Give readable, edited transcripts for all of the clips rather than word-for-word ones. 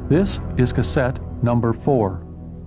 This is cassette number 4.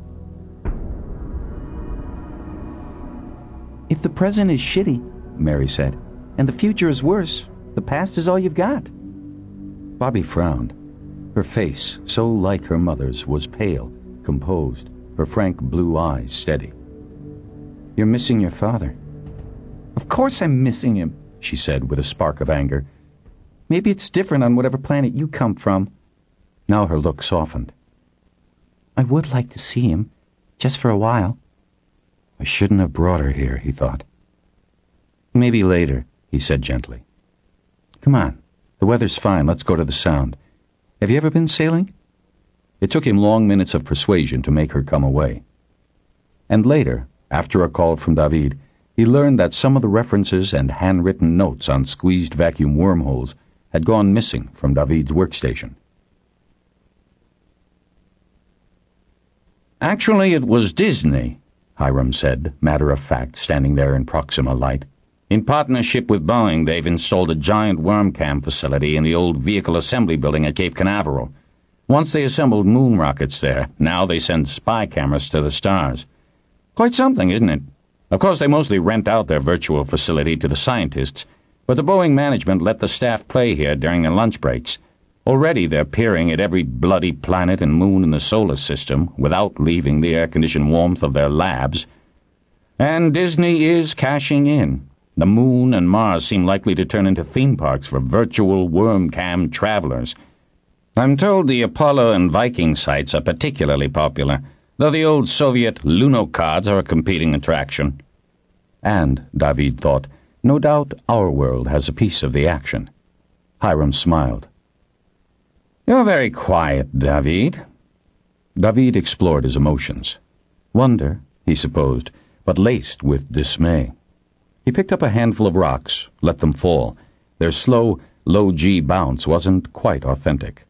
If the present is shitty, Mary said, and the future is worse, the past is all you've got. Bobby frowned. Her face, so like her mother's, was pale, composed, her frank blue eyes steady. You're missing your father. Of course I'm missing him, she said with a spark of anger. Maybe it's different on whatever planet you come from. Now her look softened. I would like to see him, just for a while. I shouldn't have brought her here, he thought. Maybe later, he said gently. Come on, the weather's fine, let's go to the Sound. Have you ever been sailing? It took him long minutes of persuasion to make her come away. And later, after a call from David, he learned that some of the references and handwritten notes on squeezed vacuum wormholes had gone missing from David's workstation. Actually, it was Disney, Hiram said, matter-of-fact, standing there in Proxima Light. In partnership with Boeing, they've installed a giant worm cam facility in the old vehicle assembly building at Cape Canaveral. Once they assembled moon rockets there, now they send spy cameras to the stars. Quite something, isn't it? Of course, they mostly rent out their virtual facility to the scientists, but the Boeing management let the staff play here during their lunch breaks. Already they're peering at every bloody planet and moon in the solar system without leaving the air-conditioned warmth of their labs. And Disney is cashing in. The Moon and Mars seem likely to turn into theme parks for virtual worm-cam travelers. I'm told the Apollo and Viking sites are particularly popular, though the old Soviet Lunokhod are a competing attraction. And, David thought, no doubt our world has a piece of the action. Hiram smiled. You're very quiet, David. David explored his emotions. Wonder, he supposed, but laced with dismay. He picked up a handful of rocks, let them fall. Their slow, low-G bounce wasn't quite authentic.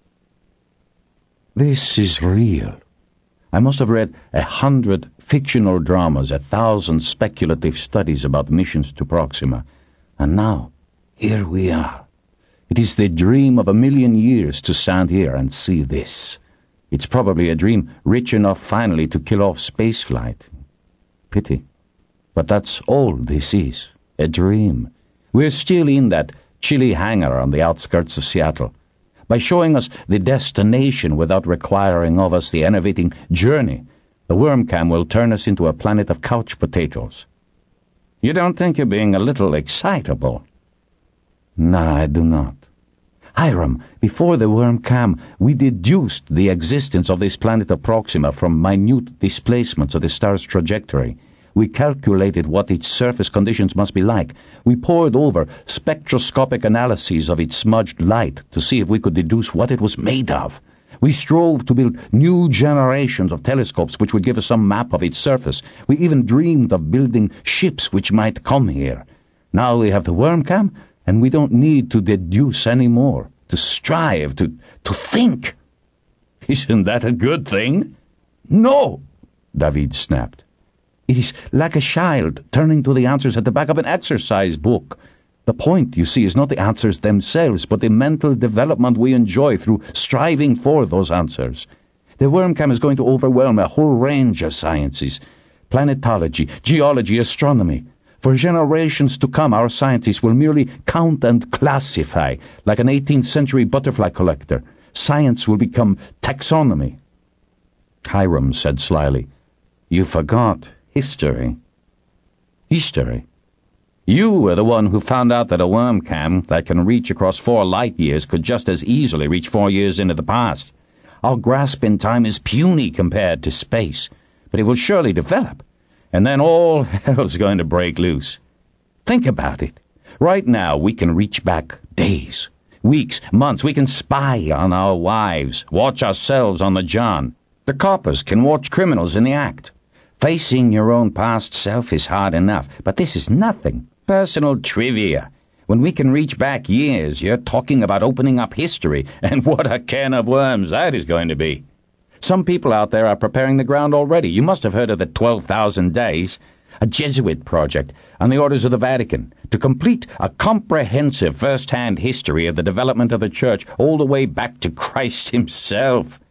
This is real. I must have read 100 fictional dramas, 1,000 speculative studies about missions to Proxima. And now, here we are. It is the dream of 1,000,000 years to stand here and see this. It's probably a dream rich enough finally to kill off spaceflight. Pity. But that's all this is, a dream. We're still in that chilly hangar on the outskirts of Seattle. By showing us the destination without requiring of us the enervating journey, the wormcam will turn us into a planet of couch potatoes. You don't think you're being a little excitable? No, I do not. Hiram, before the wormcam, we deduced the existence of this planet of Proxima from minute displacements of the star's trajectory. We calculated what its surface conditions must be like. We pored over spectroscopic analyses of its smudged light to see if we could deduce what it was made of. We strove to build new generations of telescopes which would give us some map of its surface. We even dreamed of building ships which might come here. Now we have the wormcam, and we don't need to deduce any more, to strive, to think. Isn't that a good thing? No, David snapped. It is like a child turning to the answers at the back of an exercise book. The point, you see, is not the answers themselves, but the mental development we enjoy through striving for those answers. The wormcam is going to overwhelm a whole range of sciences: planetology, geology, astronomy. For generations to come, our scientists will merely count and classify, like an 18th century butterfly collector. Science will become taxonomy. Hiram said slyly, You forgot history. History? You were the one who found out that a wormcam that can reach across 4 light years could just as easily reach 4 years into the past. Our grasp in time is puny compared to space, but it will surely develop, and then all hell's going to break loose. Think about it. Right now we can reach back days, weeks, months. We can spy on our wives, watch ourselves on the John. The coppers can watch criminals in the act. Facing your own past self is hard enough, but this is nothing. Personal trivia. When we can reach back years, you're talking about opening up history, and what a can of worms that is going to be. Some people out there are preparing the ground already. You must have heard of the 12,000 days. a Jesuit project on the orders of the Vatican to complete a comprehensive first-hand history of the development of the Church all the way back to Christ himself.